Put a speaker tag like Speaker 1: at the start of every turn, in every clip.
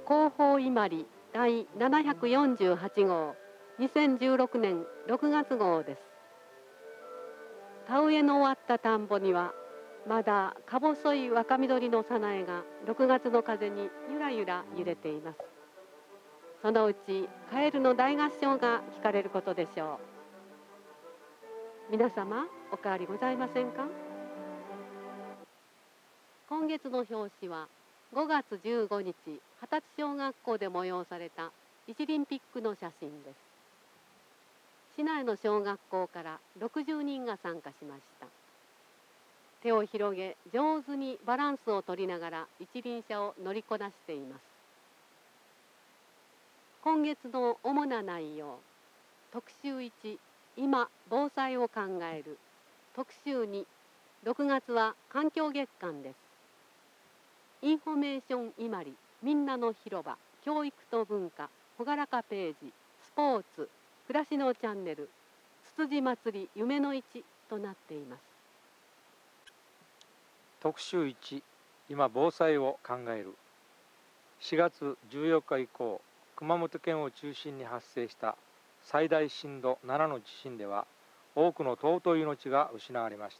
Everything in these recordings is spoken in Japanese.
Speaker 1: 広報伊万里第748号2016年6月号です。田植えの終わった田んぼにはまだか細い若緑の早苗が6月の風にゆらゆら揺れています。そのうちカエルの大合唱が聞かれることでしょう。皆様お変わりございませんか。今月の表紙は5月15日二十歳小学校で催された一輪ピックの写真です。市内の小学校から60人が参加しました。手を広げ上手にバランスを取りながら一輪車を乗りこなしています。今月の主な内容、特集1、今防災を考える。特集2、6月は環境月間です。インフォメーション伊万里、みんなの広場、教育と文化、ほがらかページ、スポーツ、暮らしのチャンネル、つつじ祭り夢の市となっています。
Speaker 2: 特集1、今防災を考える。4月14日以降、熊本県を中心に発生した最大震度7の地震では、多くの尊い命が失われました。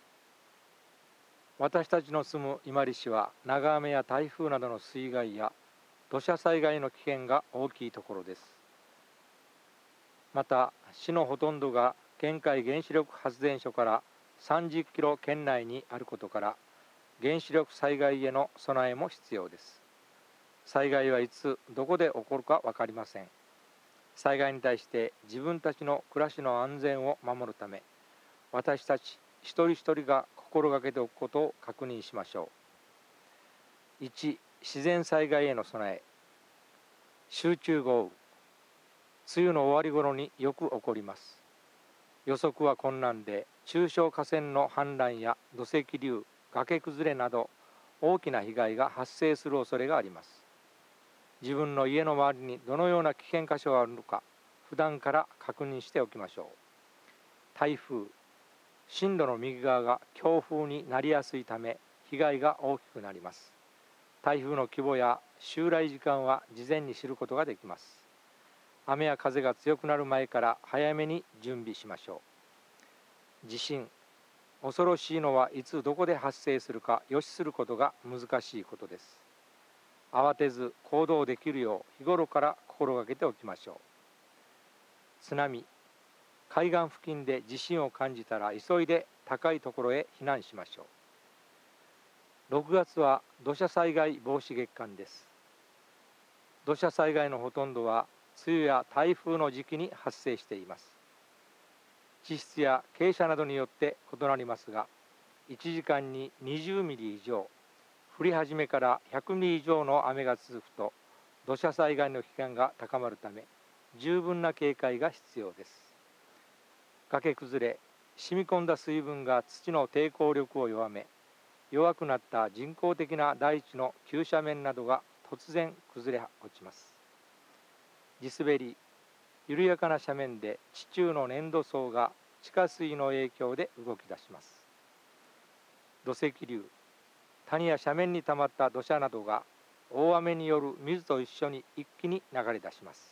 Speaker 2: 私たちの住む伊万里市は、長雨や台風などの水害や土砂災害の危険が大きいところです。また、市のほとんどが県海原子力発電所から30キロ圏内にあることから、原子力災害への備えも必要です。災害はいつどこで起こるか分かりません。災害に対して自分たちの暮らしの安全を守るため、私たち一人一人が心がけておくことを確認しましょう。1、自然災害への備え。集中豪雨。梅雨の終わり頃によく起こります。予測は困難で、中小河川の氾濫や土石流、崖崩れなど大きな被害が発生する恐れがあります。自分の家の周りにどのような危険箇所があるのか、普段から確認しておきましょう。台風。進路の右側が強風になりやすいため、被害が大きくなります。台風の規模や襲来時間は事前に知ることができます。雨や風が強くなる前から早めに準備しましょう。地震。恐ろしいのはいつどこで発生するか予知することが難しいことです。慌てず行動できるよう日頃から心がけておきましょう。津波。海岸付近で地震を感じたら急いで高いところへ避難しましょう。6月は土砂災害防止月間です。土砂災害のほとんどは梅雨や台風の時期に発生しています。地質や傾斜などによって異なりますが、1時間に20ミリ以上、降り始めから100ミリ以上の雨が続くと土砂災害の危険が高まるため、十分な警戒が必要です。崖崩れ。染み込んだ水分が土の抵抗力を弱め、弱くなった人工的な大地の急斜面などが突然崩れ落ちます。地滑り。緩やかな斜面で地中の粘土層が地下水の影響で動き出します。土石流。谷や斜面にたまった土砂などが大雨による水と一緒に一気に流れ出します。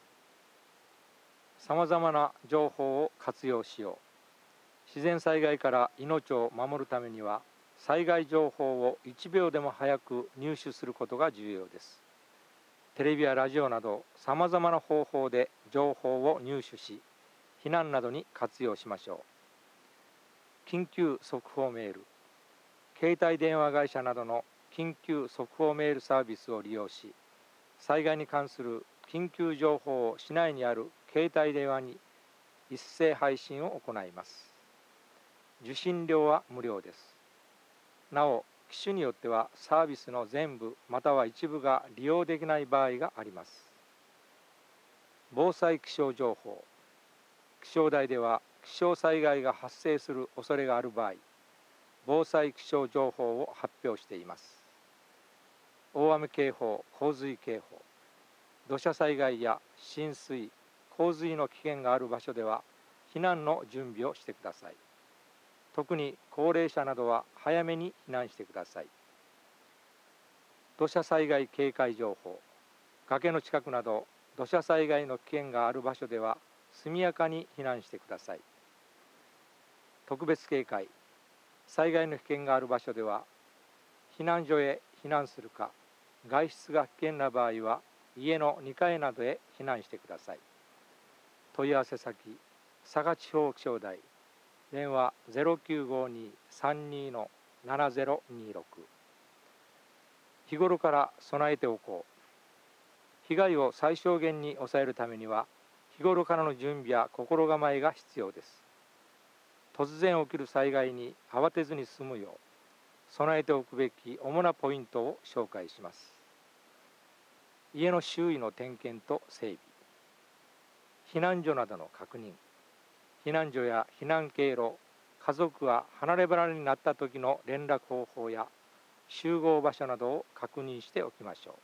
Speaker 2: さまざまな情報を活用しよう。自然災害から命を守るためには、災害情報を1秒でも早く入手することが重要です。テレビやラジオなどさまざまな方法で情報を入手し、避難などに活用しましょう。緊急速報メール。携帯電話会社などの緊急速報メールサービスを利用し、災害に関する緊急情報を市内にある携帯電話に一斉配信を行います。受信料は無料です。なお、機種によってはサービスの全部または一部が利用できない場合があります。防災気象情報。気象台では気象災害が発生する恐れがある場合、防災気象情報を発表しています。大雨警報、洪水警報。土砂災害や浸水、洪水の危険がある場所では避難の準備をしてください。特に高齢者などは早めに避難してください。 土砂災害警戒情報、崖の近くなど土砂災害の危険がある場所では速やかに避難してください。特別警戒、災害の危険がある場所では避難所へ避難するか、外出が危険な場合は家の2階などへ避難してください。問い合わせ先、佐賀地方気象台、電話 0952-32-7026。日頃から備えておこう。被害を最小限に抑えるためには、日頃からの準備や心構えが必要です。突然起きる災害に慌てずに済むよう、備えておくべき主なポイントを紹介します。家の周囲の点検と整備、避難所などの確認、避難所や避難経路、家族が離れ離れになった時の連絡方法や集合場所などを確認しておきましょう。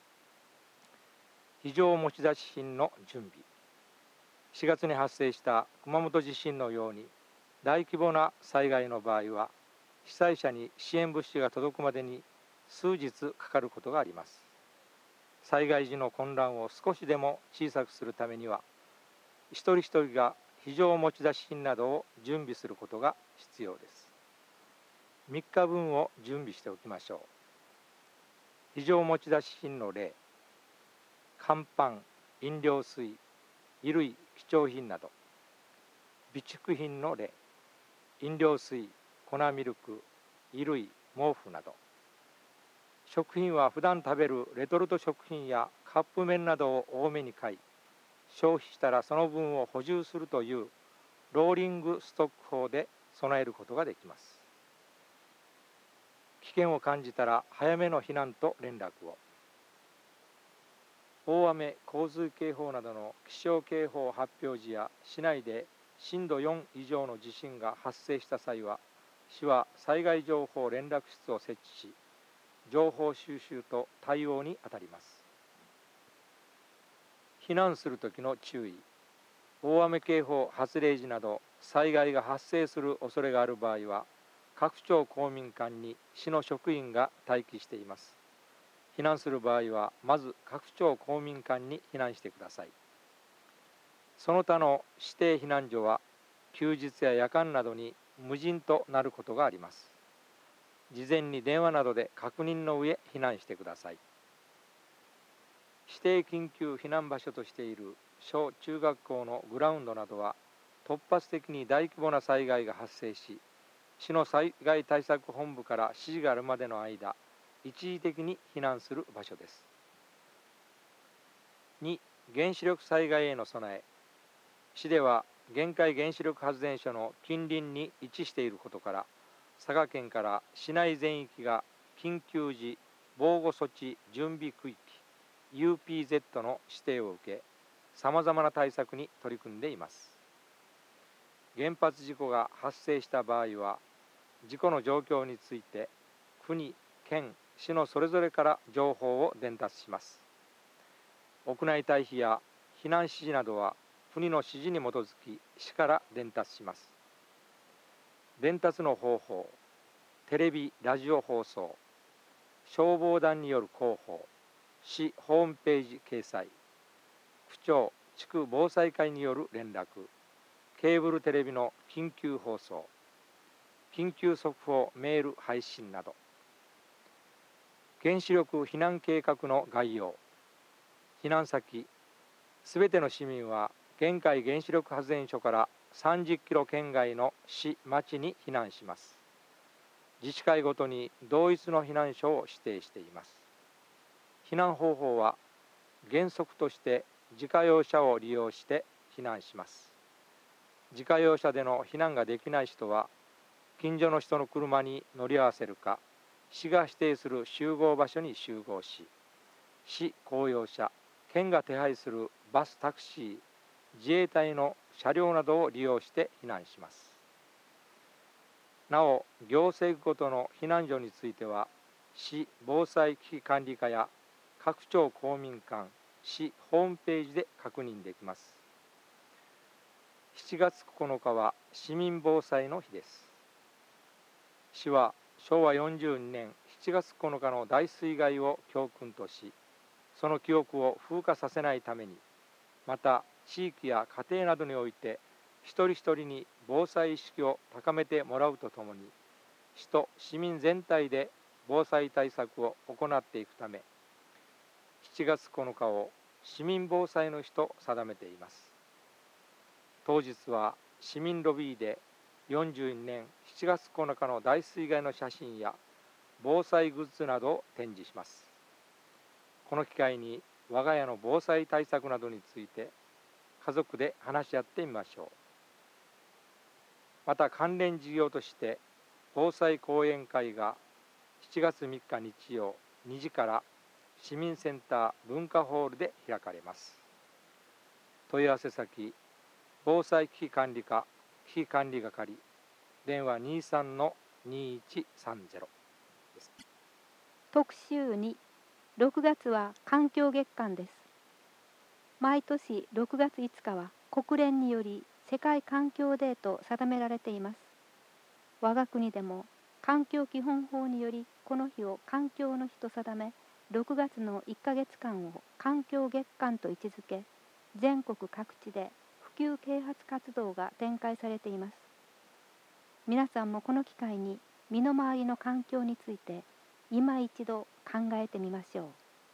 Speaker 2: 非常持ち出し品の準備、4月に発生した熊本地震のように大規模な災害の場合は、被災者に支援物資が届くまでに数日かかることがあります。災害時の混乱を少しでも小さくするためには、一人一人が非常持ち出し品などを準備することが必要です。3日分を準備しておきましょう。非常持ち出し品の例、乾パン、飲料水、衣類、貴重品など。備蓄品の例、飲料水、粉ミルク、衣類、毛布など。食品は普段食べるレトルト食品やカップ麺などを多めに買い、消費したらその分を補充するというローリングストック法で備えることができます。危険を感じたら早めの避難と連絡を。大雨・洪水警報などの気象警報発表時や市内で震度4以上の地震が発生した際は、市は災害情報連絡室を設置し、情報収集と対応に当たります。避難するときの注意、大雨警報発令時など災害が発生する恐れがある場合は、各町公民館に市の職員が待機しています。避難する場合は、まず各町公民館に避難してください。その他の指定避難所は、休日や夜間などに無人となることがあります。事前に電話などで確認の上、避難してください。指定緊急避難場所としている小中学校のグラウンドなどは、突発的に大規模な災害が発生し、市の災害対策本部から指示があるまでの間、一時的に避難する場所です。2、原子力災害への備え。市では玄海原子力発電所の近隣に位置していることから、佐賀県から市内全域が緊急時防護措置準備区域 UPZ の指定を受け、さまざまな対策に取り組んでいます。原発事故が発生した場合は、事故の状況について国、県、市のそれぞれから情報を伝達します。屋内退避や避難指示などは国の指示に基づき市から伝達します。伝達の方法、テレビ・ラジオ放送、消防団による広報、市ホームページ掲載、区長・地区防災会による連絡、ケーブルテレビの緊急放送、緊急速報メール配信など。原子力避難計画の概要。避難先、すべての市民は玄海原子力発電所から30キロ圏外の市・町に避難します。自治会ごとに同一の避難所を指定しています。避難方法は原則として自家用車を利用して避難します。自家用車での避難ができない人は、近所の人の車に乗り合わせるか、市が指定する集合場所に集合し、市公用車、県が手配するバス・タクシー、自衛隊の車両などを利用して避難します。なお、行政区ごとの避難所については、市防災危機管理課や各町公民館、市ホームページで確認できます。7月9日は市民防災の日です。市は昭和42年 7月9日の大水害を教訓とし、その記憶を風化させないために、また地域や家庭などにおいて一人一人に防災意識を高めてもらうとともに、市と市民全体で防災対策を行っていくため、7月9日を市民防災の日と定めています。当日は市民ロビーで42年7月9日の大水害の写真や防災グッズなどを展示します。この機会に我が家の防災対策などについて家族で話し合ってみましょう。また関連事業として防災講演会が7月3日日曜2時から市民センター文化ホールで開かれます。問い合わせ先、防災危機管理課危機管理係、電話 23-2130 です。
Speaker 3: 特集2、6月は環境月間です。毎年6月5日は国連により世界環境デーと定められています。我が国でも環境基本法によりこの日を環境の日と定め、6月の1ヶ月間を環境月間と位置づけ、全国各地で普及啓発活動が展開されています。皆さんもこの機会に身の回りの環境について今一度考えてみましょ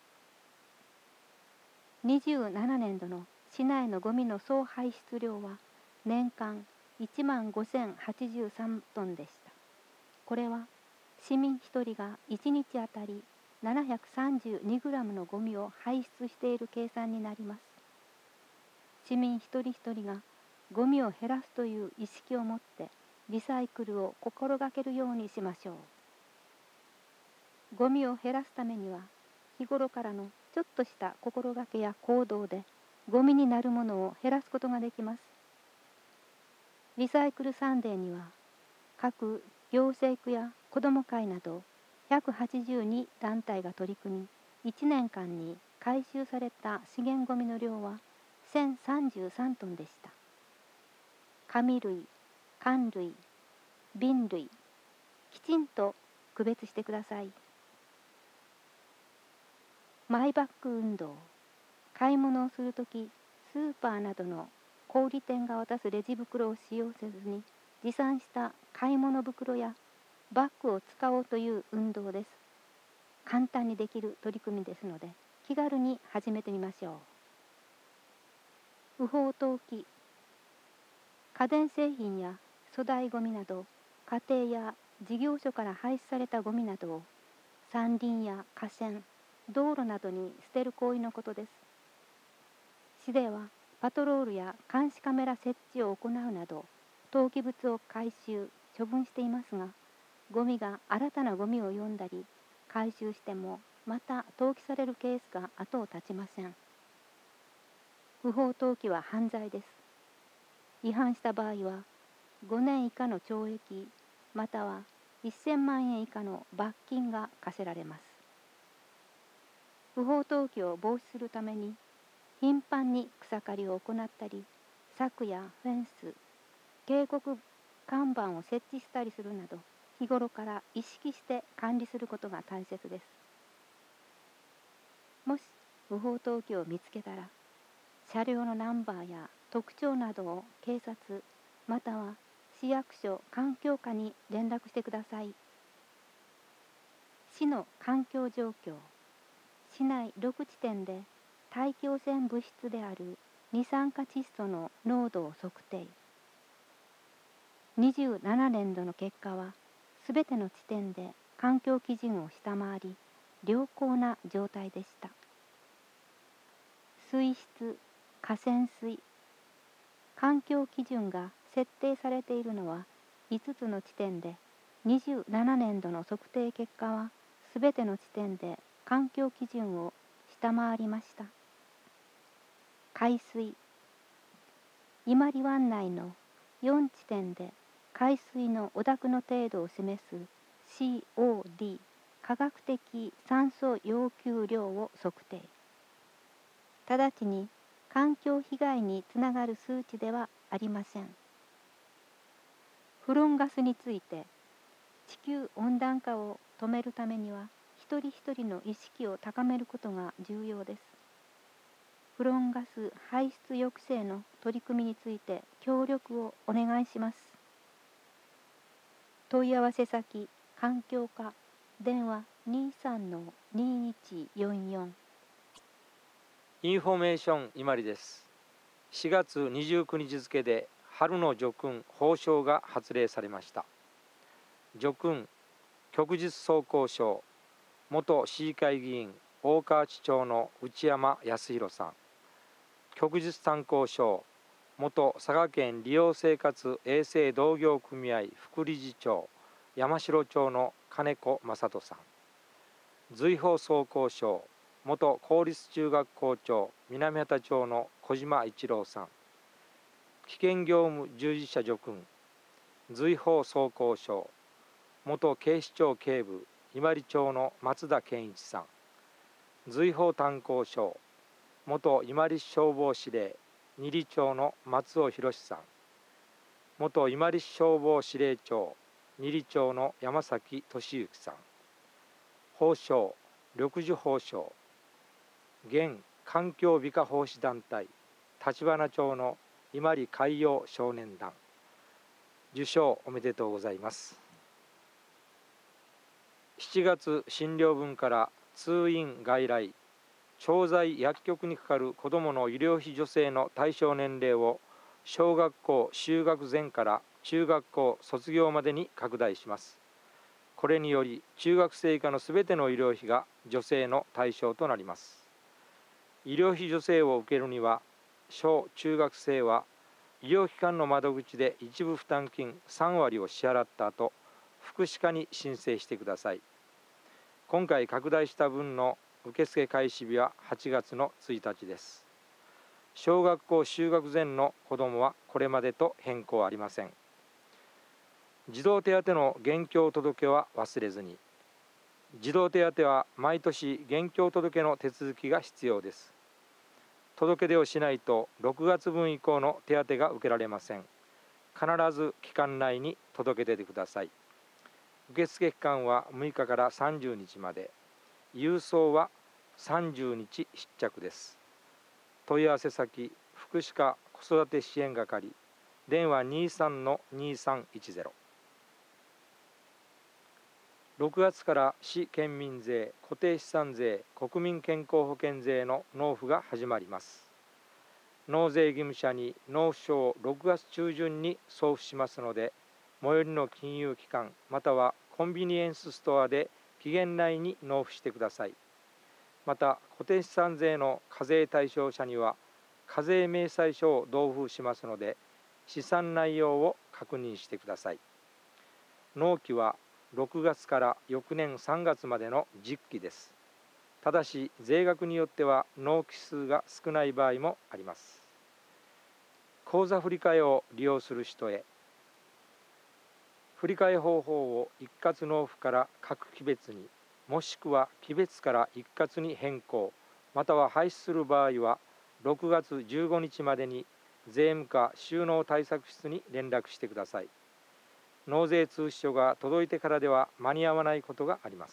Speaker 3: う。27年度の市内のゴミの総排出量は年間15,083トンでした。これは市民1人が1日あたり732グラムのゴミを排出している計算になります。市民一人一人がゴミを減らすという意識を持ってリサイクルを心がけるようにしましょう。ゴミを減らすためには日頃からのちょっとした心がけや行動でゴミになるものを減らすことができます。リサイクルサンデーには各行政区や子ども会など182団体が取り組み、1年間に回収された資源ゴミの量は1033トンでした。紙類、缶類、瓶類、きちんと区別してください。マイバッグ運動。買い物をするとき、スーパーなどの小売店が渡すレジ袋を使用せずに、持参した買い物袋やバッグを使おうという運動です。簡単にできる取り組みですので、気軽に始めてみましょう。不法投棄。家電製品や粗大ごみなど、家庭や事業所から排出されたごみなどを山林や河川、道路などに捨てる行為のことです。市ではパトロールや監視カメラ設置を行うなど、投棄物を回収、処分していますが、ゴミが新たなゴミを呼んだり、回収してもまた投棄されるケースが後を絶ちません。不法投棄は犯罪です。違反した場合は5年以下の懲役または1000万円以下の罰金が課せられます。不法投棄を防止するために頻繁に草刈りを行ったり、柵やフェンス、警告看板を設置したりするなど、日頃から意識して管理することが大切です。もし不法投棄を見つけたら、車両のナンバーや特徴などを警察または市役所環境課に連絡してください。市の環境状況。市内6地点で大気汚染物質である二酸化窒素の濃度を測定。27年度の結果はすべての地点で環境基準を下回り、良好な状態でした。水質、河川水。環境基準が設定されているのは5つの地点で、27年度の測定結果はすべての地点で環境基準を下回りました。海水。伊万里湾内の4地点で海水の汚濁の程度を示す COD 科学的酸素要求量を測定。直ちに環境被害につながる数値ではありません。フロンガスについて、 地球温暖化を止めるためには一人一人の意識を高めることが重要です。フロンガス排出抑制の取り組みについて協力をお願いします。問い合わせ先環境課電話 23-2144。
Speaker 2: インフォメーション伊万里です。4月29日付で春の叙勲褒章が発令されました。叙勲旭日総工賞元市議会議員大川内町の内山康弘さん、旭日炭鉱賞元佐賀県利用生活衛生同業組合副理事長山城町の金子正人さん、瑞宝総工賞元公立中学校長南畑町の小島一郎さん、危険業務従事者叙勲瑞宝総工賞元警視庁警部伊万里町の松田健一さん、瑞宝炭鉱賞元伊万里消防司令二里町の松尾博さん、元伊万里消防司令長二里町の山崎俊之さん、褒章緑樹褒章現環境美化奉仕団体立花町の伊万里海洋少年団、受賞おめでとうございます。7月診療分から通院外来調剤薬局にかかる子どもの医療費助成の対象年齢を小学校就学前から中学校卒業までに拡大します。これにより中学生以下のすべての医療費が助成の対象となります。医療費助成を受けるには小中学生は医療機関の窓口で一部負担金3割を支払った後、福祉課に申請してください。今回拡大した分の受付開始日は8月の1日です。小学校就学前の子どもはこれまでと変更ありません。児童手当の現況届は忘れずに。児童手当は毎年現況届の手続きが必要です。届け出をしないと6月分以降の手当が受けられません。必ず期間内に届け出てください。受付期間は6日から30日まで、郵送は30日必着です。問い合わせ先福祉課子育て支援係電話 23-2310。 6月から市県民税固定資産税国民健康保険税の納付が始まります。納税義務者に納付書を6月中旬に送付しますので、最寄りの金融機関またはコンビニエンスストアで期限内に納付してください。また固定資産税の課税対象者には課税明細書を同封しますので、試算内容を確認してください。納期は6月から翌年3月までの10期です。ただし税額によっては納期数が少ない場合もあります。口座振替を利用する人へ、振替方法を一括納付から各期別に、もしくは期別から一括に変更または廃止する場合は6月15日までに税務課収納対策室に連絡してください。納税通知書が届いてからでは間に合わないことがあります。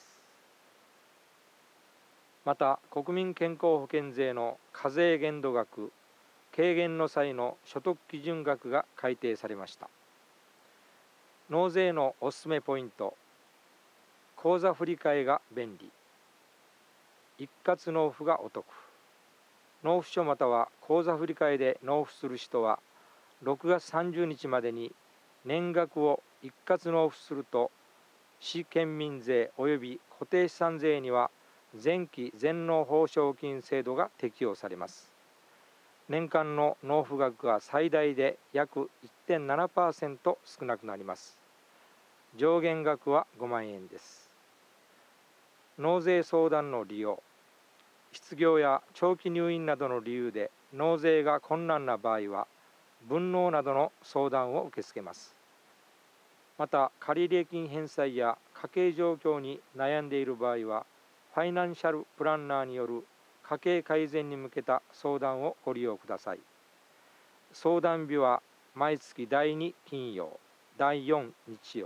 Speaker 2: また国民健康保険税の課税限度額軽減の際の所得基準額が改定されました。納税のおすすめポイント、口座振替が便利、一括納付がお得。納付書または口座振替で納付する人は6月30日までに年額を一括納付すると、市県民税及び固定資産税には前期全納報奨金制度が適用されます。年間の納付額は最大で約 1.7% 少なくなります。上限額は5万円です。納税相談の利用、失業や長期入院などの理由で納税が困難な場合は分納などの相談を受け付けます。また借入金返済や家計状況に悩んでいる場合はファイナンシャルプランナーによる家計改善に向けた相談をご利用ください。相談日は毎月第2金曜、第4日曜、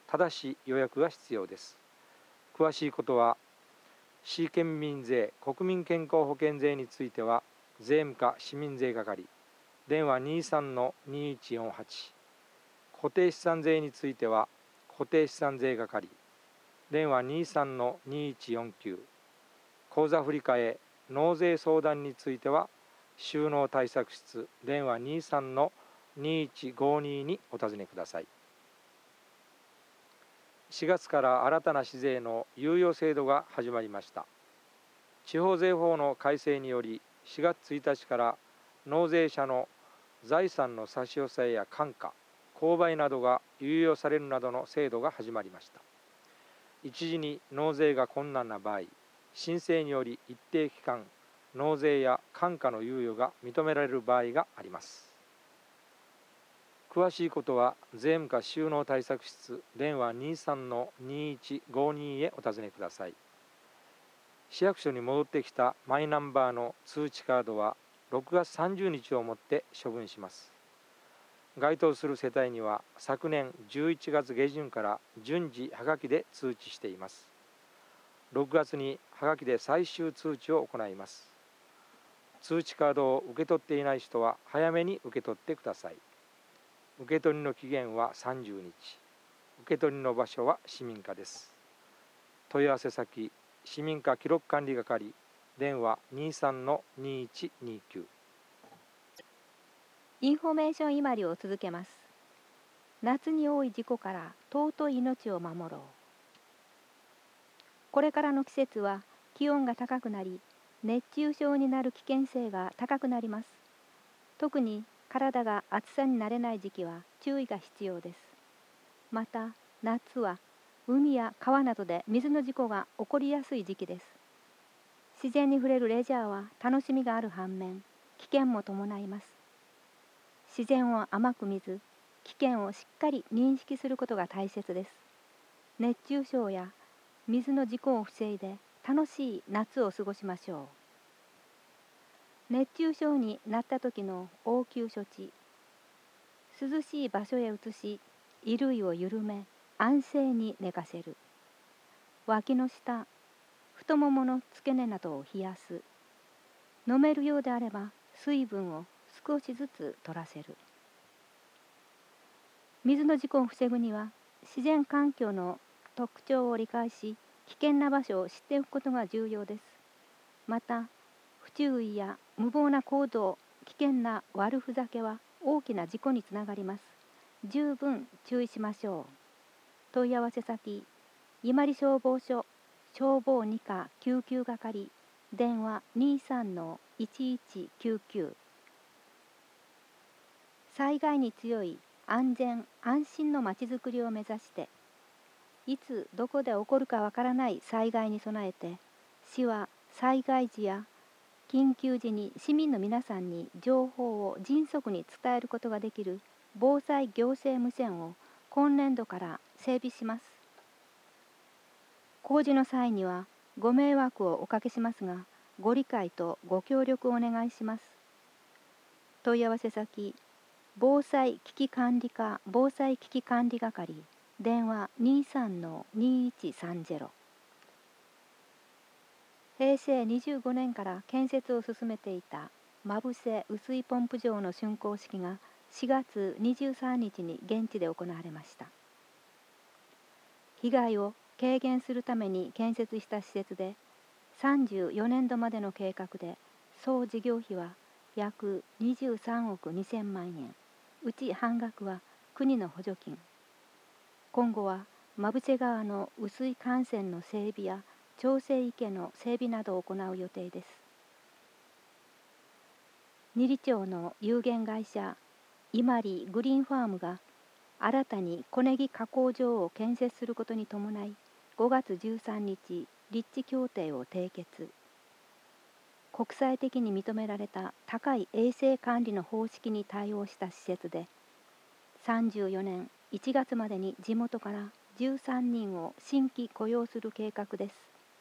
Speaker 2: ただし予約が必要です。詳しいことは市県民税国民健康保険税については税務課市民税係電話 23-2148 固定資産税については固定資産税係電話 23-2149 口座振替納税相談については収納対策室電話 23-2152 にお尋ねください。4月から新たな市税の猶予制度が始まりました。地方税法の改正により4月1日から納税者の財産の差し押さえや換価、購買などが猶予されるなどの制度が始まりました。一時に納税が困難な場合、申請により一定期間、納税や換価の猶予が認められる場合があります。詳しいことは税務課収納対策室電話 23-2152 へお尋ねください。市役所に戻ってきたマイナンバーの通知カードは6月30日をもって処分します。該当する世帯には昨年11月下旬から順次はがきで通知しています。6月にはがきで最終通知を行います。通知カードを受け取っていない人は早めに受け取ってください。受け取りの期限は30日。受け取りの場所は市民課です。問い合わせ先、市民課記録管理係、電話 23-2129。
Speaker 3: インフォメーション伊万里を続けます。夏に多い事故から尊い命を守ろう。これからの季節は気温が高くなり、熱中症になる危険性が高くなります。特に体が暑さに慣れない時期は注意が必要です。また夏は海や川などで水の事故が起こりやすい時期です。自然に触れるレジャーは楽しみがある反面、危険も伴います。自然を甘く見ず、危険をしっかり認識することが大切です。熱中症や水の事故を防いで楽しい夏を過ごしましょう。熱中症になった時の応急処置。涼しい場所へ移し、衣類を緩め、安静に寝かせる。脇の下、太ももの付け根などを冷やす。飲めるようであれば水分を少しずつ取らせる。水の事故を防ぐには自然環境の特徴を理解し、危険な場所を知っておくことが重要です。また不注意や無謀な行動、危険な悪ふざけは大きな事故につながります。十分注意しましょう。問い合わせ先、伊万里消防署消防2課救急係電話 23-1199。 災害に強い安全安心のまちづくりを目指して、いつどこで起こるかわからない災害に備えて、市は災害時や緊急時に市民の皆さんに情報を迅速に伝えることができる防災行政無線を今年度から整備します。工事の際にはご迷惑をおかけしますが、ご理解とご協力をお願いします。問い合わせ先、防災危機管理課防災危機管理係電話 23-2130。平成25年から建設を進めていた馬伏雨水ポンプ場の竣工式が4月23日に現地で行われました。被害を軽減するために建設した施設で、34年度までの計画で総事業費は約23億2000万円、うち半額は国の補助金。今後は馬伏川の雨水幹線の整備や調整池の整備などを行う予定です。二里町の有限会社伊万里グリーンファームが新たに小ネギ加工場を建設することに伴い、5月13日立地協定を締結。国際的に認められた高い衛生管理の方式に対応した施設で、34年1月までに地元から13人を新規雇用する計画です。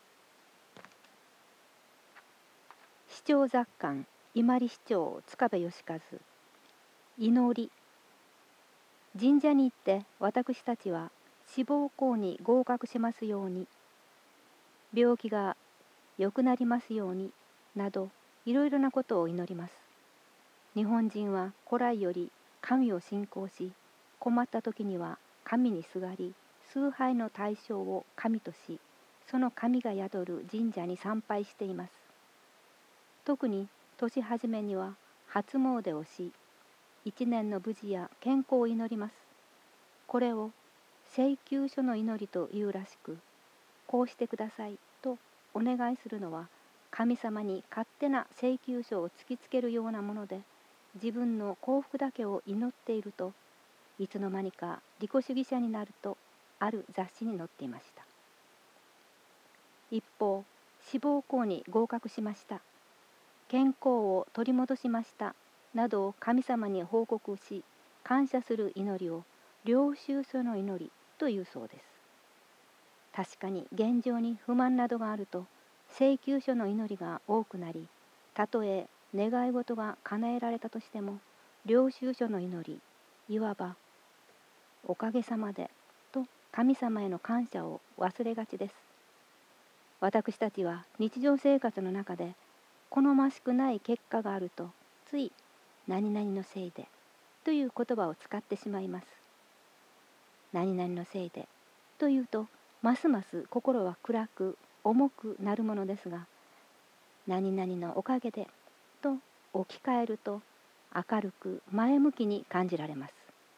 Speaker 3: 市長雑感伊万里市長塚部義和。祈り。神社に行って私たちは志望校に合格しますように、病気が良くなりますようになど、いろいろなことを祈ります。日本人は古来より神を信仰し、困った時には神にすがり、崇拝の対象を神とし、その神が宿る神社に参拝しています。特に年始めには初詣をし、一年の無事や健康を祈ります。これを請求書の祈りというらしく、こうしてくださいとお願いするのは、神様に勝手な請求書を突きつけるようなもので、自分の幸福だけを祈っていると、いつの間にか利己主義者になると、ある雑誌に載っていました。一方、志望校に合格しました、健康を取り戻しましたなどを神様に報告し、感謝する祈りを領収書の祈りというそうです。確かに現状に不満などがあると、請求書の祈りが多くなり、たとえ願い事が叶えられたとしても、領収書の祈り、いわばおかげさまでと神様への感謝を忘れがちです。私たちは日常生活の中で好ましくない結果があると、つい何々のせいでという言葉を使ってしまいます。何々のせいでというと、ますます心は暗く重くなるものですが、何々のおかげでと置き換えると、明るく前向きに感じられます。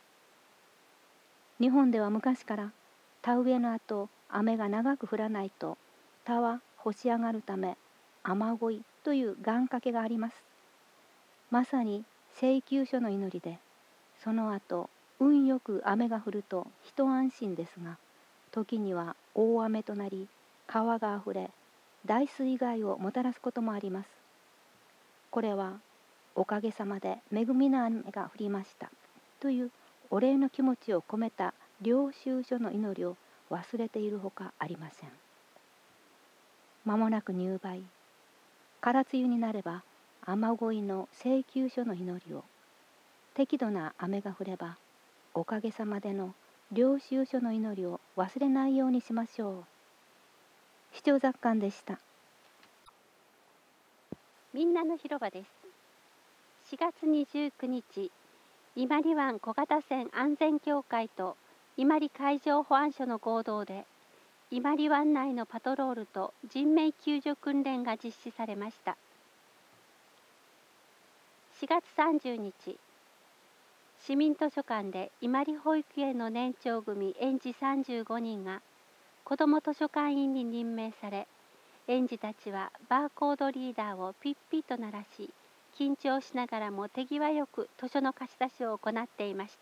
Speaker 3: 日本では昔から田植えの後、雨が長く降らないと田は干し上がるため、雨乞いという願掛けがあります。まさに請求書の祈りで、その後運よく雨が降ると一安心ですが、時には大雨となり、川があふれ大水害をもたらすこともあります。これはおかげさまで恵みの雨が降りましたというお礼の気持ちを込めた領収書の祈りを忘れているほかありません。まもなく入梅、空梅雨になれば雨乞いの請求書の祈りを、適度な雨が降ればおかげさまでの領収書の祈りを忘れないようにしましょう。視聴雑感でした。
Speaker 4: みんなの広場です。4月29日、伊万里湾小型船安全協会と伊万里海上保安署の合同で、伊万里湾内のパトロールと人命救助訓練が実施されました。4月30日、市民図書館で伊万里保育園の年長組園児35人が子ども図書館員に任命され、園児たちはバーコードリーダーをピッピッと鳴らし、緊張しながらも手際よく図書の貸し出しを行っていました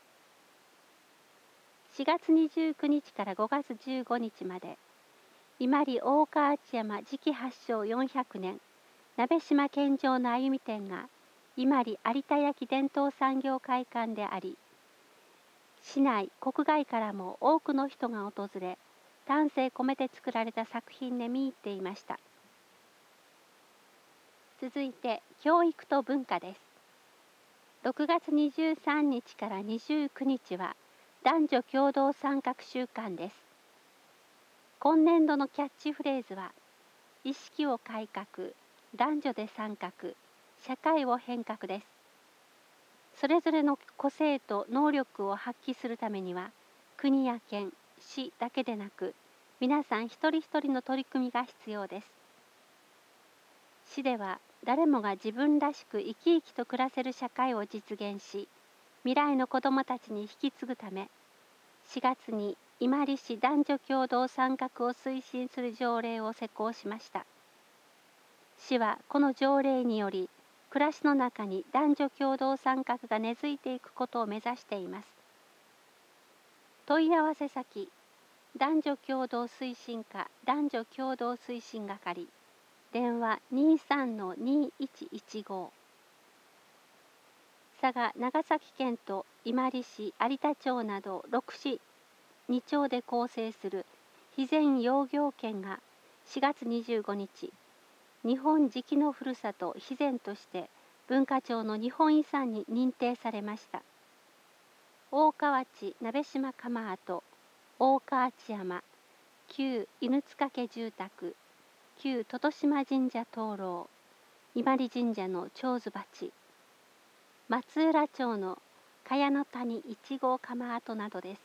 Speaker 4: 。4月29日から5月15日まで、伊万里大川内山磁器発祥400年鍋島献上の歩み店が伊万里有田焼伝統産業会館であり、市内国外からも多くの人が訪れ、丹精込めて作られた作品で見入っていました。続いて教育と文化です。6月23日から29日は男女共同参画週間です。今年度のキャッチフレーズは、意識を改革、男女で参画、社会を変革です。それぞれの個性と能力を発揮するためには、国や県、市だけでなく、皆さん一人一人の取り組みが必要です。市では誰もが自分らしく生き生きと暮らせる社会を実現し、未来の子どもたちに引き継ぐため、4月に伊万里市男女共同参画を推進する条例を施行しました。市はこの条例により、暮らしの中に男女共同参画が根付いていくことを目指しています。問い合わせ先、男女共同推進課男女共同推進係、電話23-2115。佐賀、長崎県と伊万里市、有田町など6市2町で構成する肥前養業県が4月25日、日本磁器のふるさと肥前として文化庁の日本遺産に認定されました。大河内鍋島釜跡大河内山、旧犬塚家住宅、旧戸島神社灯籠、伊万里神社の長寿鉢、松浦町の茅の谷1号窯跡などです。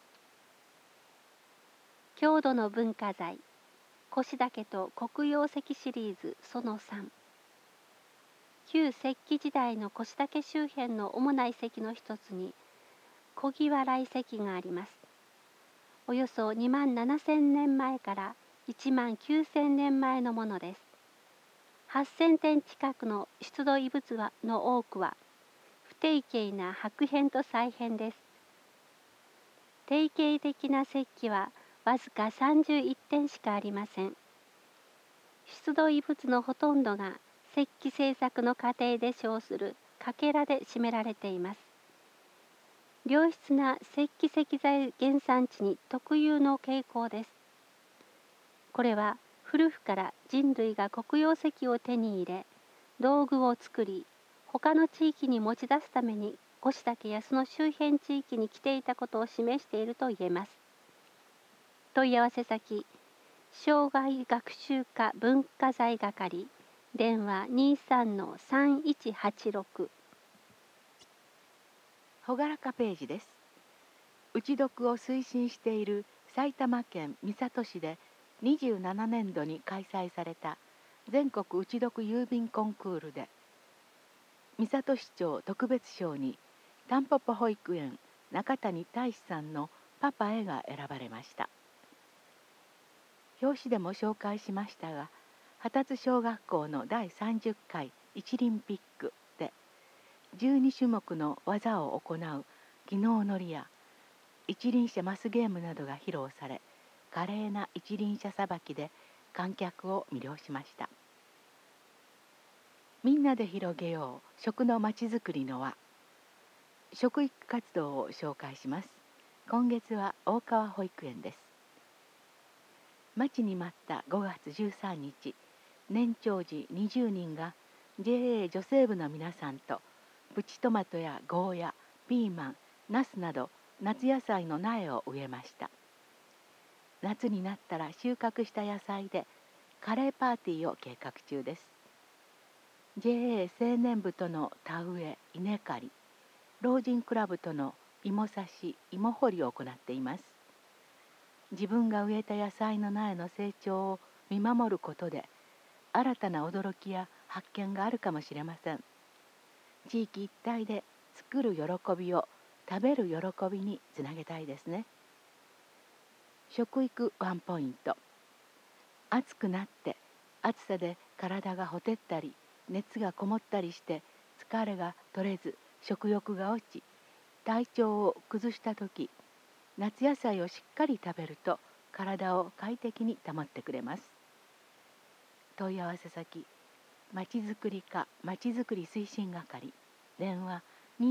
Speaker 4: 郷土の文化財、腰岳と黒曜石シリーズその3。旧石器時代の腰岳周辺の主な遺跡の一つに小木原遺跡があります。およそ2万7,000年前から1万9,000年前のものです。8,000点近くの出土遺物の多くは不定形な白片と細片です。定型的な石器はわずか31点しかありません。出土遺物のほとんどが石器製作の過程で生するかけらで占められています。良質な石器石材原産地に特有の傾向です。これは古くから人類が黒曜石を手に入れ、道具を作り、他の地域に持ち出すために腰岳やその周辺地域に来ていたことを示していると言えます。問い合わせ先、生涯学習科文化財係、電話 23-3186。
Speaker 5: ほがらかページです。打ち読を推進している埼玉県三郷市で27年度に開催された全国打ち読郵便コンクールで、三郷市長特別賞にたんぽぽ保育園中谷大志さんのパパへが選ばれました。表紙でも紹介しましたが、羽立小学校の第30回一輪ピックで12種目の技を行う技能乗りや一輪車マスゲームなどが披露され、華麗な一輪車さばきで観客を魅了しました。みんなで広げよう食のまちづくりの輪、食育活動を紹介します。今月は大川保育園です。待ちに待った5月13日、年長児20人が JA 女性部の皆さんとプチトマトやゴーヤ、ピーマン、ナスなど夏野菜の苗を植えました。夏になったら収穫した野菜でカレーパーティーを計画中です。JA 青年部との田植え、稲刈り、老人クラブとの芋刺し、芋掘りを行っています。自分が植えた野菜の苗の成長を見守ることで新たな驚きや発見があるかもしれません。地域一体で作る喜びを食べる喜びにつなげたいですね。食育ワンポイント。暑くなって暑さで体がほてったり熱がこもったりして疲れが取れず食欲が落ち体調を崩した時、夏野菜をしっかり食べると体を快適に保ってくれます。問い合わせ先、まちづくり課まちづくり推進係、電話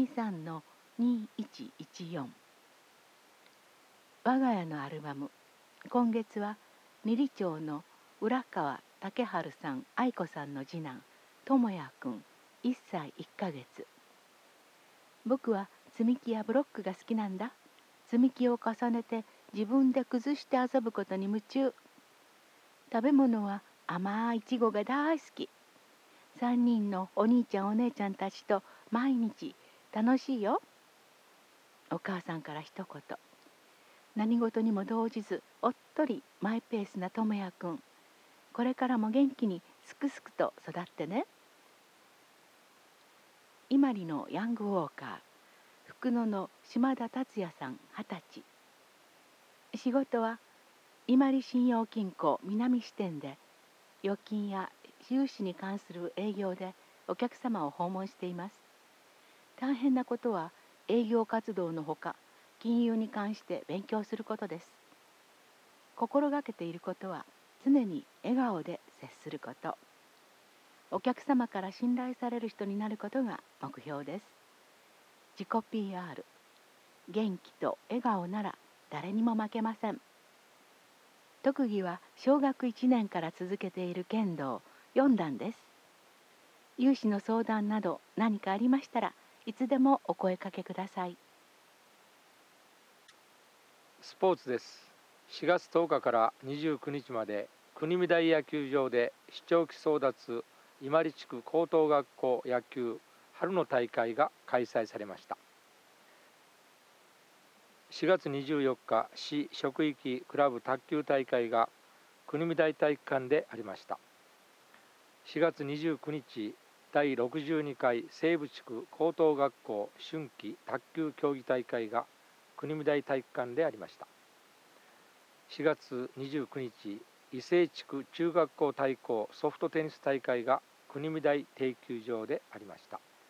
Speaker 5: 23-2114。我が家のアルバム、今月は二里町の浦川武春さん愛子さんの次男智也くん1歳1ヶ月。僕は積み木やブロックが好きなんだ。積み木を重ねて自分で崩して遊ぶことに夢中。食べ物は甘いいちごが大好き。3人のお兄ちゃんお姉ちゃんたちと毎日楽しいよ。お母さんから一言。何事にも動じずおっとりマイペースな智也くん、これからも元気にすくすくと育ってね。伊万里のヤングウォーカー、福野の島田達也さん20歳。仕事は伊万里信用金庫南支店で預金や融資に関する営業でお客様を訪問しています。大変なことは営業活動のほか金融に関して勉強することです。心がけていることは常に笑顔で接すること。お客様から信頼される人になることが目標です。自己 PR、元気と笑顔なら誰にも負けません。特技は小学1年から続けている剣道4段です。融資の相談など何かありましたらいつでもお声かけください。
Speaker 2: スポーツです。4月10日から29日まで国見台野球場で視聴器争奪伊万里地区高等学校野球春の大会が開催されました。4月24日市職域クラブ卓球大会が国見台体育館でありました。4月29日第62回西部地区高等学校春季卓球競技大会が国見台体育館でありました。4月29日伊勢地区中学校対抗ソフトテニス大会が国見台定球場でありました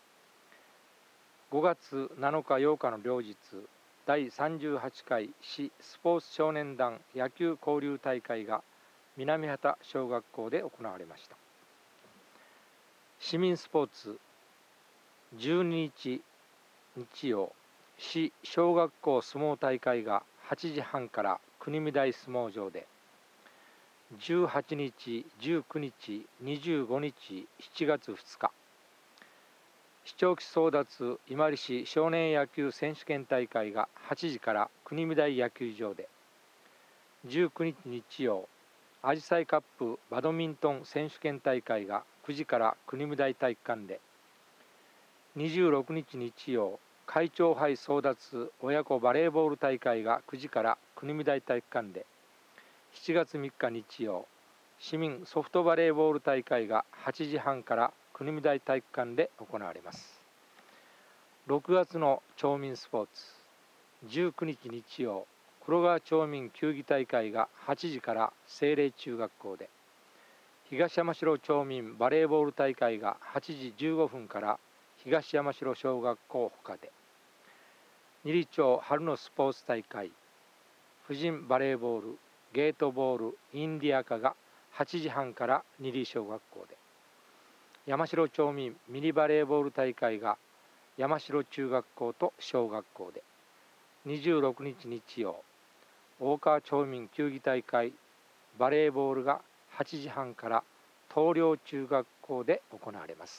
Speaker 2: 。5月7日8日の両日第38回市スポーツ少年団野球交流大会が南畑小学校で行われました。市民スポーツ12日日曜市小学校相撲大会が8時半から国見台相撲場で、18日19日25日7月2日視聴器争奪伊万里市少年野球選手権大会が8時から国見台野球場で、19日日曜あじさいカップバドミントン選手権大会が9時から国見台体育館で、26日日曜会長杯争奪親子バレーボール大会が9時から国見台体育館で、7月3日日曜市民ソフトバレーボール大会が8時半から国見台体育館で行われます。6月の町民スポーツ19日日曜黒川町民球技大会が8時から聖霊中学校で、東山城町民バレーボール大会が8時15分から東山城小学校ほかで、二里町春のスポーツ大会婦人バレーボールゲートボールインディアカが8時半から二里小学校で、山城町民ミニバレーボール大会が山城中学校と小学校で、26日日曜大川町民球技大会バレーボールが8時半から東陵中学校で行われます。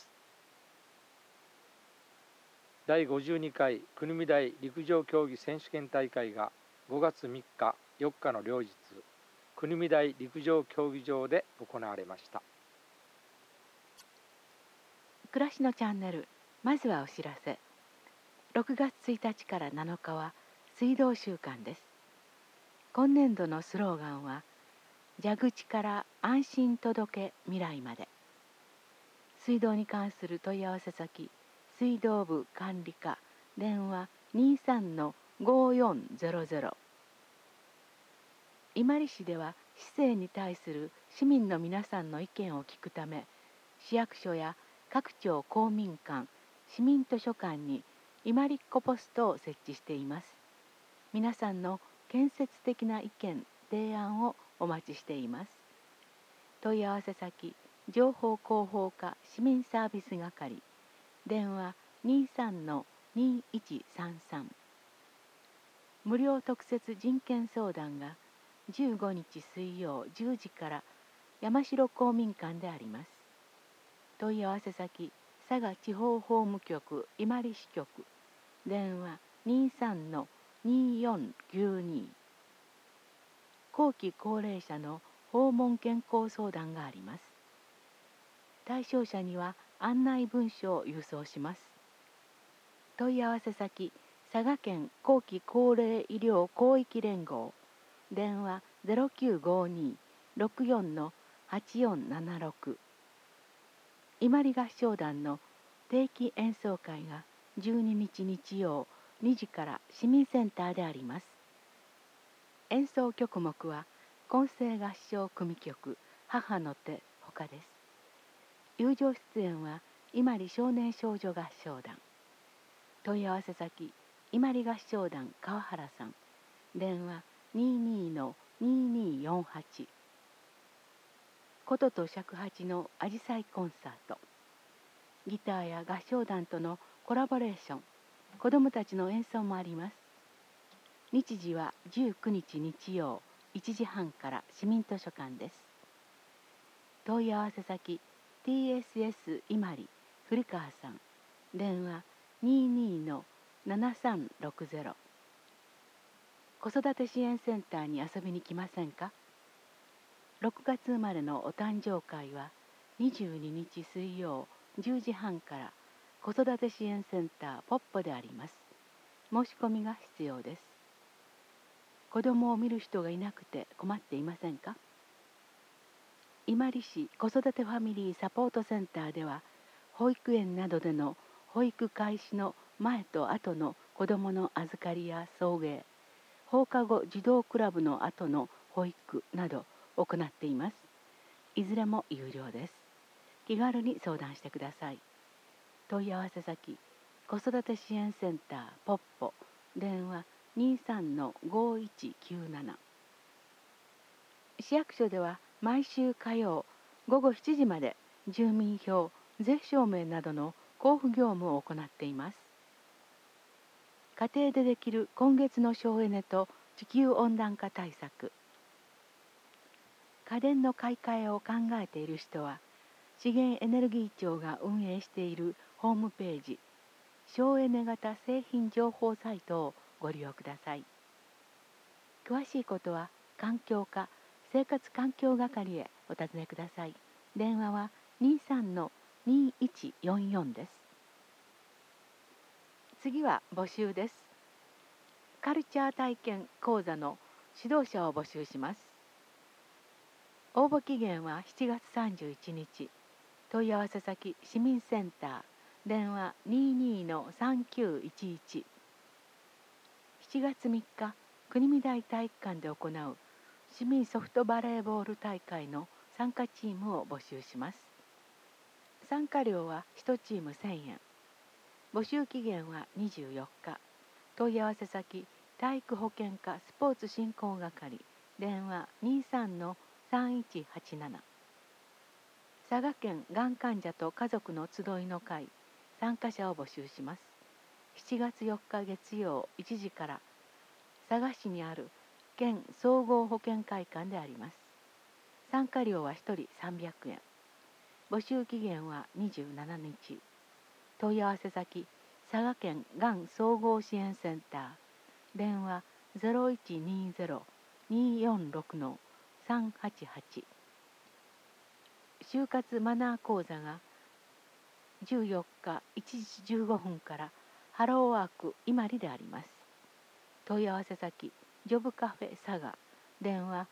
Speaker 2: 第52回国見台陸上競技選手権大会が5月3日4日の両日国見台陸上競技場で行われました。
Speaker 5: 暮らしのチャンネル、まずはお知らせ。6月1日から7日は水道週間です。今年度のスローガンは蛇口から安心届け未来まで。水道に関する問い合わせ先水道部管理課電話 23-5400。 伊万里市では市政に対する市民の皆さんの意見を聞くため、市役所や各町公民館市民図書館に伊万里っ子ポストを設置しています。皆さんの建設的な意見提案をお待ちしています。問い合わせ先情報広報課市民サービス係電話 23-2133。 無料特設人権相談が15日水曜10時から山城公民館であります。問い合わせ先佐賀地方法務局伊万里支局電話 23-2492。 後期高齢者の訪問健康相談があります。対象者には案内文書を郵送します。問い合わせ先佐賀県後期高齢医療広域連合電話 0952-64-8476。 伊万里合唱団の定期演奏会が12日日曜2時から市民センターであります。演奏曲目は混声合唱組曲母の手ほかです。友情出演は伊万里少年少女合唱団。問い合わせ先伊万里合唱団川原さん電話 22-2248。 琴と尺八のあじさいコンサート。ギターや合唱団とのコラボレーション、子どもたちの演奏もあります。日時は19日日曜1時半から市民図書館です。問い合わせ先 TSS 伊万里古川さん電話 22-7360。 子育て支援センターに遊びに来ませんか。6月生まれのお誕生会は22日水曜10時半から子育て支援センターポッポであります。申し込みが必要です。子供を見る人がいなくて困っていませんか。伊万里市子育てファミリーサポートセンターでは、保育園などでの保育開始の前と後の子どもの預かりや送迎、放課後児童クラブの後の保育など行っています。いずれも有料です。気軽に相談してください。問い合わせ先、子育て支援センターポッポ、電話 23-5197。市役所では毎週火曜午後7時まで住民票、税証明などの交付業務を行っています。家庭でできる今月の省エネと地球温暖化対策。家電の買い替えを考えている人は、資源エネルギー庁が運営しているホームページ、省エネ型製品情報サイトをご利用ください。詳しいことは環境課生活環境係へお尋ねください。電話は 23-2144 です。次は募集です。カルチャー体験講座の指導者を募集します。応募期限は7月31日。問い合わせ先、市民センター、電話 22-3911。7月3日、国見台体育館で行う市民ソフトバレーボール大会の参加チームを募集します。参加料は1チーム1000円。募集期限は24日。問い合わせ先、体育保健課スポーツ振興係、電話 23-3187。佐賀県がん患者と家族の集いの会、参加者を募集します。7月4日月曜1時から、佐賀市にある県総合保健会館であります。参加料は1人300円。募集期限は27日。問い合わせ先、佐賀県がん総合支援センター、電話 0120-246-388。就活マナー講座が14日1時15分からハローワーク伊万里であります。問い合わせ先、ジョブカフェ佐賀、電話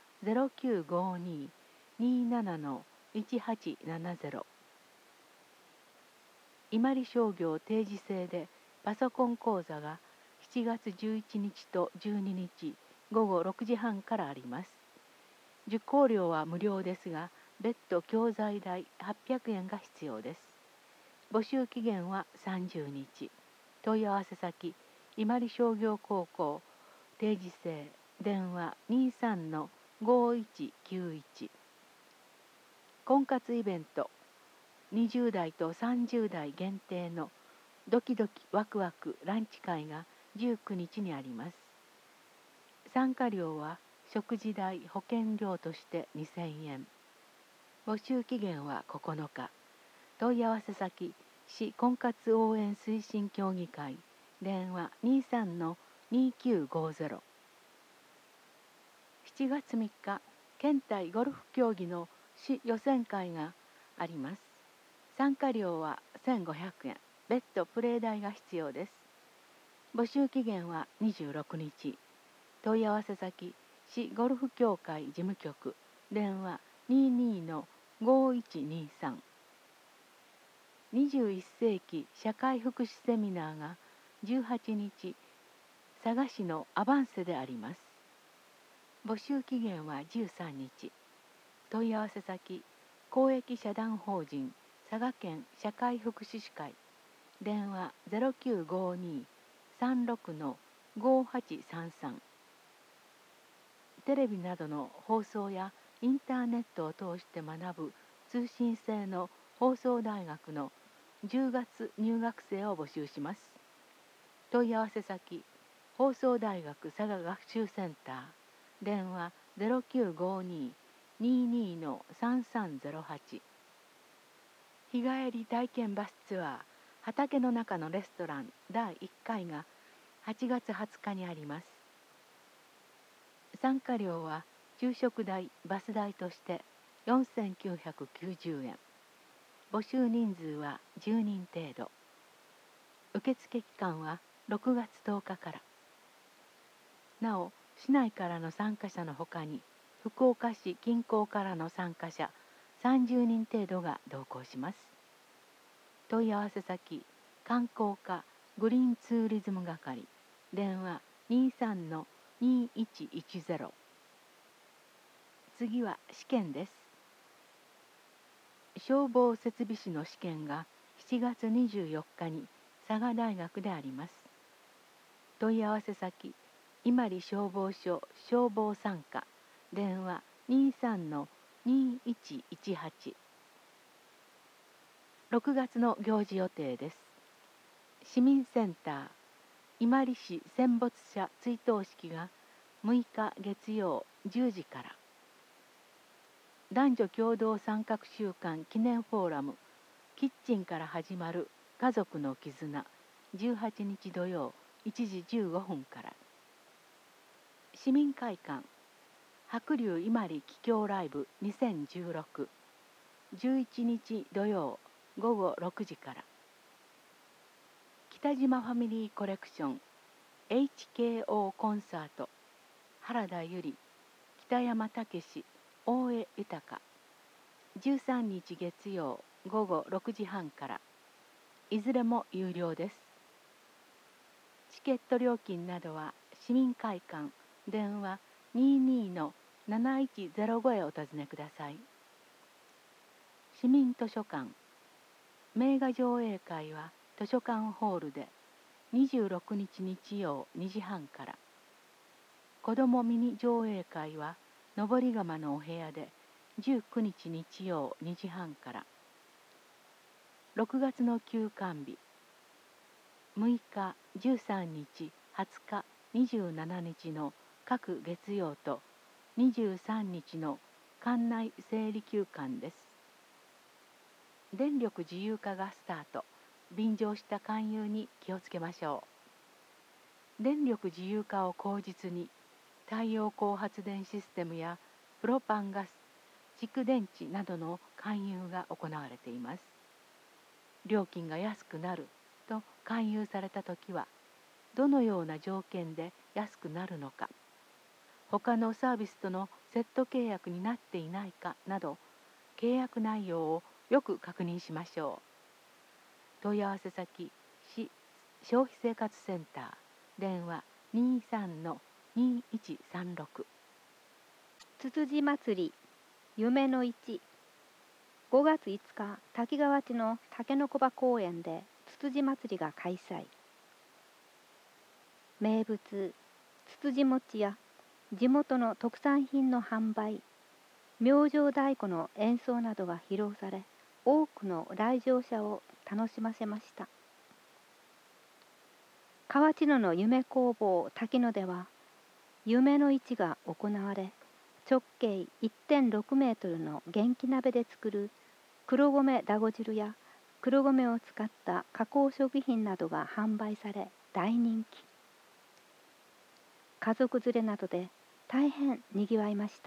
Speaker 5: 0952-27-1870。伊万里商業定時制でパソコン講座が7月11日と12日午後6時半からあります。受講料は無料ですが、別途教材代800円が必要です。募集期限は30日。問い合わせ先、伊万里商業高校定時制、電話 23-5191。婚活イベント、20代と30代限定のドキドキワクワクランチ会が19日にあります。参加料は食事代、保険料として2000円。募集期限は9日。問い合わせ先、市婚活応援推進協議会、電話 23-2950。7月3日、県体ゴルフ競技の市予選会があります。参加料は1500円。別途プレー代が必要です。募集期限は26日。問い合わせ先、市ゴルフ協会事務局、電話 22-5123。21世紀社会福祉セミナーが18日、佐賀市のアバンセであります。募集期限は13日。問い合わせ先、公益社団法人佐賀県社会福祉士会、電話 0952-36-5833。テレビなどの放送やインターネットを通して学ぶ通信制の放送大学の10月入学生を募集します。問い合わせ先、放送大学佐賀学習センター、電話 0952-22-3308。日帰り体験バスツアー、畑の中のレストラン第1回が8月20日にあります。 参加料は昼食代バス代として4990円。募集人数は10人程度。受付期間は6月10日から。なお、市内からの参加者のほかに福岡市近郊からの参加者30人程度が同行します。問い合わせ先、観光課グリーンツーリズム係、電話23-2110。次は試験です。消防設備士の試験が7月24日に佐賀大学であります。問い合わせ先、伊万里消防署消防参加、電話23-2118。6月の行事予定です。市民センター伊万里市戦没者追悼式が6日月曜10時から。男女共同参画週間記念フォーラムキッチンから始まる家族の絆18日土曜1時15分から。市民会館白龍伊万里帰郷ライブ2016 11日土曜午後6時から。北島ファミリーコレクション HKO コンサート原田由里北山武史大江豊13日月曜午後6時半から。いずれも有料です。チケット料金などは市民会館電話22-7105へお尋ねください。市民図書館名画上映会は図書館ホールで26日日曜2時半から。子どもミニ上映会は登釜のお部屋で19日日曜2時半から。6月の休館日6日13日20日27日の各月曜と23日の館内整理休館です。電力自由化がスタート。便乗した勧誘に気をつけましょう。電力自由化を口実に太陽光発電システムやプロパンガス、蓄電池などの勧誘が行われています。料金が安くなると勧誘されたときは、どのような条件で安くなるのか、他のサービスとのセット契約になっていないかなど、契約内容をよく確認しましょう。問い合わせ先、市消費生活センター、電話23-2136。
Speaker 3: つつじ祭り夢の市5月5日滝川町の竹の子場公園でつつじ祭りが開催。名物つつじ餅や地元の特産品の販売、明星太鼓の演奏などが披露され、多くの来場者を楽しませました。河内野の夢工房滝野では夢の市が行われ、直径 1.6 メートルの元気鍋で作る黒米だご汁や黒米を使った加工食品などが販売され大人気。家族連れなどで大変にぎわいました。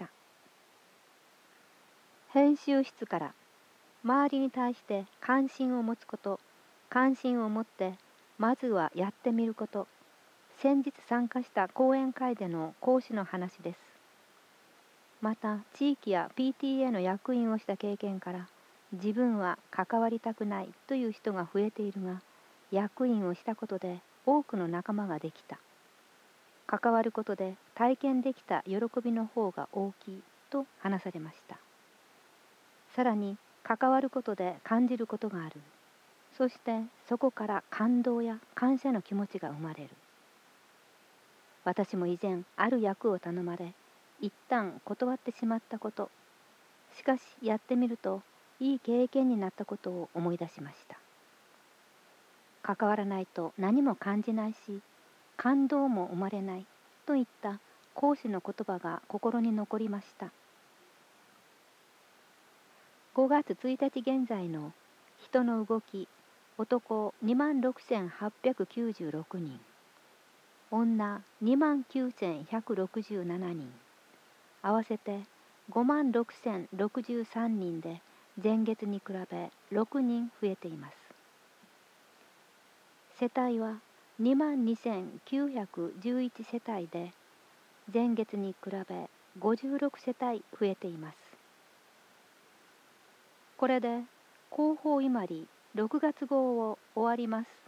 Speaker 3: 編集室から周りに対して関心を持つこと、関心を持ってまずはやってみること、先日参加した講演会での講師の話です。また地域や PTA の役員をした経験から自分は関わりたくないという人が増えているが、役員をしたことで多くの仲間ができた。関わることで体験できた喜びの方が大きいと話されました。さらに関わることで感じることがある。そしてそこから感動や感謝の気持ちが生まれる。私も以前ある役を頼まれ、一旦断ってしまったこと、しかしやってみるといい経験になったことを思い出しました。関わらないと何も感じないし、感動も生まれないといった講師の言葉が心に残りました。5月1日現在の人の動き、男26,896人、女29,167人。 合わせて56,063人で前月に比べ6人増えています。世帯は22,911世帯で前月に比べ56世帯増えています。これで広報伊万里6月号を終わります。